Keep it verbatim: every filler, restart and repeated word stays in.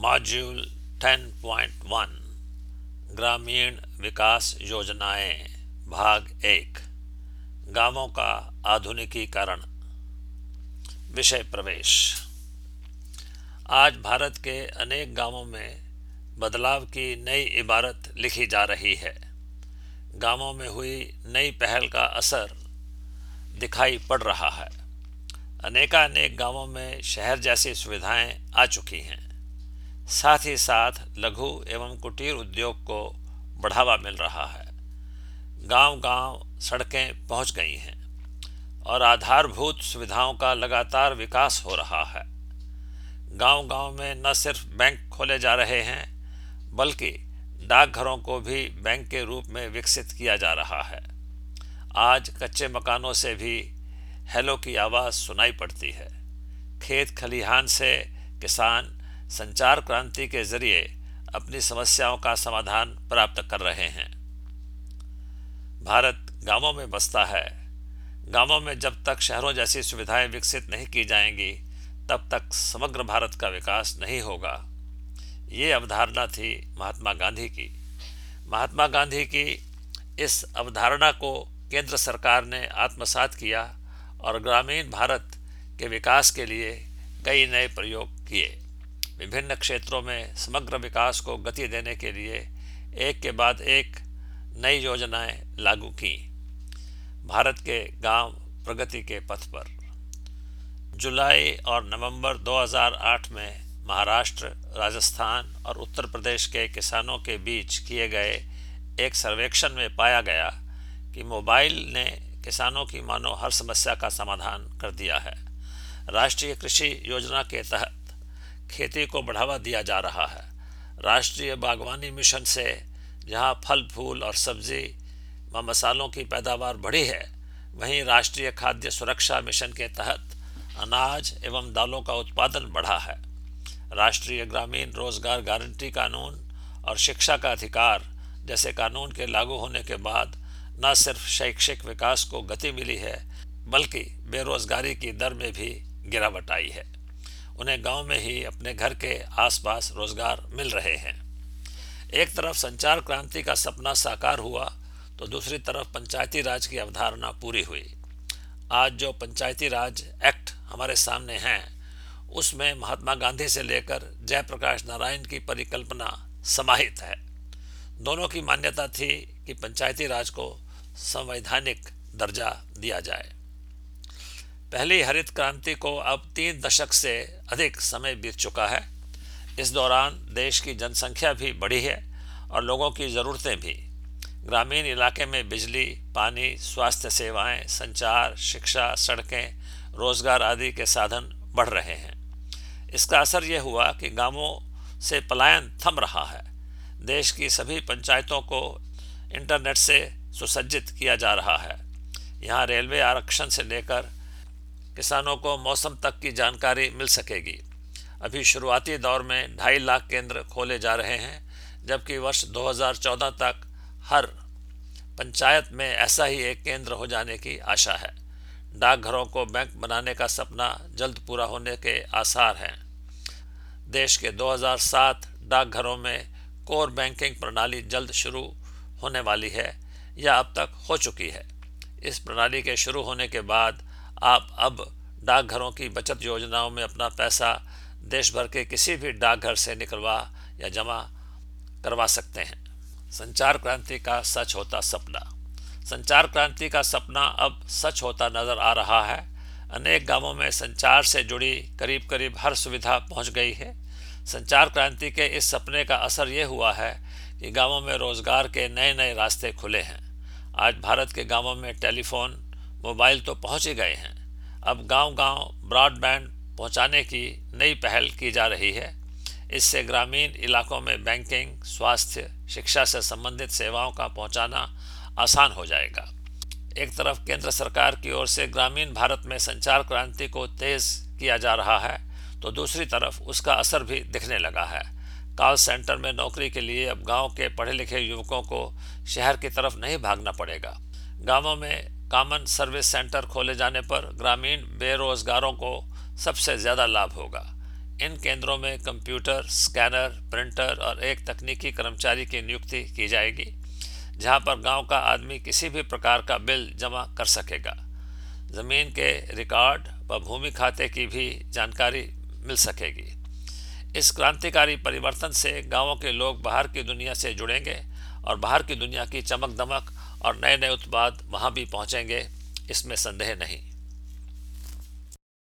Module ten point one ग्रामीण विकास योजनाएं भाग एक गांवों का आधुनिकीकरण। विषय प्रवेश। आज भारत के अनेक गांवों में बदलाव की नई इबारत लिखी जा रही है। गांवों में हुई नई पहल का असर दिखाई पड़ रहा है। अनेकानेक गांवों में शहर जैसी सुविधाएं आ चुकी हैं। साथ ही साथ लघु एवं कुटीर उद्योग को बढ़ावा मिल रहा है। गांव-गांव सड़कें पहुंच गई हैं और आधारभूत सुविधाओं का लगातार विकास हो रहा है। गांव-गांव में न सिर्फ बैंक खोले जा रहे हैं, बल्कि डाकघरों को भी बैंक के रूप में विकसित किया जा रहा है। आज कच्चे मकानों से भी हेलो की आवाज़ सुनाई पड़ती है। खेत खलिहान से किसान संचार क्रांति के जरिए अपनी समस्याओं का समाधान प्राप्त कर रहे हैं। भारत गांवों में बसता है। गांवों में जब तक शहरों जैसी सुविधाएं विकसित नहीं की जाएंगी, तब तक समग्र भारत का विकास नहीं होगा। ये अवधारणा थी महात्मा गांधी की। महात्मा गांधी की इस अवधारणा को केंद्र सरकार ने आत्मसात किया और ग्रामीण भारत के विकास के लिए कई नए प्रयोग किए। विभिन्न क्षेत्रों में समग्र विकास को गति देने के लिए एक के बाद एक नई योजनाएं लागू की। भारत के गांव प्रगति के पथ पर। जुलाई और नवंबर दो हज़ार आठ में महाराष्ट्र, राजस्थान और उत्तर प्रदेश के किसानों के बीच किए गए एक सर्वेक्षण में पाया गया कि मोबाइल ने किसानों की मानो हर समस्या का समाधान कर दिया है। राष्ट्रीय कृषि योजना के तहत खेती को बढ़ावा दिया जा रहा है। राष्ट्रीय बागवानी मिशन से जहां फल फूल और सब्जी व मसालों की पैदावार बढ़ी है, वहीं राष्ट्रीय खाद्य सुरक्षा मिशन के तहत अनाज एवं दालों का उत्पादन बढ़ा है। राष्ट्रीय ग्रामीण रोजगार गारंटी कानून और शिक्षा का अधिकार जैसे कानून के लागू होने के बाद न सिर्फ शैक्षिक विकास को गति मिली है, बल्कि बेरोजगारी की दर में भी गिरावट आई है। उन्हें गांव में ही अपने घर के आसपास रोजगार मिल रहे हैं। एक तरफ संचार क्रांति का सपना साकार हुआ, तो दूसरी तरफ पंचायती राज की अवधारणा पूरी हुई। आज जो पंचायती राज एक्ट हमारे सामने हैं, उसमें महात्मा गांधी से लेकर जयप्रकाश नारायण की परिकल्पना समाहित है। दोनों की मान्यता थी कि पंचायती राज को संवैधानिक दर्जा दिया जाए। पहली हरित क्रांति को अब तीन दशक से अधिक समय बीत चुका है। इस दौरान देश की जनसंख्या भी बढ़ी है और लोगों की ज़रूरतें भी। ग्रामीण इलाके में बिजली, पानी, स्वास्थ्य सेवाएं, संचार, शिक्षा, सड़कें, रोजगार आदि के साधन बढ़ रहे हैं। इसका असर यह हुआ कि गांवों से पलायन थम रहा है। देश की सभी पंचायतों को इंटरनेट से सुसज्जित किया जा रहा है। यहाँ रेलवे आरक्षण से लेकर किसानों को मौसम तक की जानकारी मिल सकेगी। अभी शुरुआती दौर में ढाई लाख केंद्र खोले जा रहे हैं, जबकि वर्ष दो हज़ार चौदह तक हर पंचायत में ऐसा ही एक केंद्र हो जाने की आशा है। डाकघरों को बैंक बनाने का सपना जल्द पूरा होने के आसार हैं। देश के दो हज़ार सात डाकघरों में कोर बैंकिंग प्रणाली जल्द शुरू होने वाली है या अब तक हो चुकी है। इस प्रणाली के शुरू होने के बाद आप अब डाकघरों की बचत योजनाओं में अपना पैसा देश भर के किसी भी डाकघर से निकलवा या जमा करवा सकते हैं। संचार क्रांति का सच होता सपना। संचार क्रांति का सपना अब सच होता नजर आ रहा है। अनेक गांवों में संचार से जुड़ी करीब करीब हर सुविधा पहुंच गई है। संचार क्रांति के इस सपने का असर ये हुआ है कि गांवों में रोजगार के नए नए रास्ते खुले हैं। आज भारत के गांवों में टेलीफोन, मोबाइल तो पहुंच ही गए हैं। अब गांव-गांव ब्रॉडबैंड पहुंचाने की नई पहल की जा रही है। इससे ग्रामीण इलाकों में बैंकिंग, स्वास्थ्य, शिक्षा से संबंधित सेवाओं का पहुंचाना आसान हो जाएगा। एक तरफ केंद्र सरकार की ओर से ग्रामीण भारत में संचार क्रांति को तेज किया जा रहा है, तो दूसरी तरफ उसका असर भी दिखने लगा है। कॉल सेंटर में नौकरी के लिए अब गांव के पढ़े लिखे युवकों को शहर की तरफ नहीं भागना पड़ेगा। गांवों में कॉमन सर्विस सेंटर खोले जाने पर ग्रामीण बेरोजगारों को सबसे ज़्यादा लाभ होगा। इन केंद्रों में कंप्यूटर, स्कैनर, प्रिंटर और एक तकनीकी कर्मचारी की नियुक्ति की जाएगी, जहां पर गांव का आदमी किसी भी प्रकार का बिल जमा कर सकेगा। ज़मीन के रिकॉर्ड व भूमि खाते की भी जानकारी मिल सकेगी। इस क्रांतिकारी परिवर्तन से गांवों के लोग बाहर की दुनिया से जुड़ेंगे और बाहर की दुनिया की चमक दमक और नए नए उत्पाद वहां भी पहुंचेंगे, इसमें संदेह नहीं।